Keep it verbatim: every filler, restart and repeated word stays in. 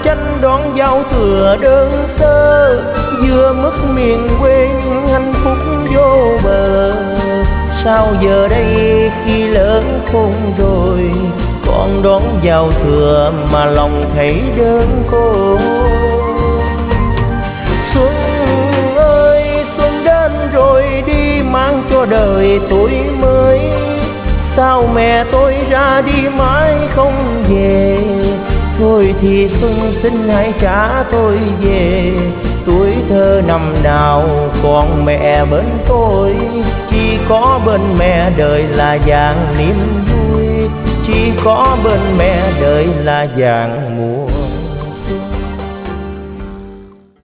tranh đón giao thừa đơn sơ, vừa mất miền quê nhưng hạnh phúc vô bờ. Sao giờ đây khi lớn khôn rồi, con đón giao thừa mà lòng thấy đơn côi. Xuân ơi xuân đến rồi đi mang cho đời tuổi mới. Sao mẹ tôi ra đi mãi không về, thôi thì xuân xin hãy trả tôi về. Tuổi thơ năm nào còn mẹ bên tôi, chỉ có bên mẹ đời là vàng niềm vui, chỉ có bên mẹ đời là vàng mùa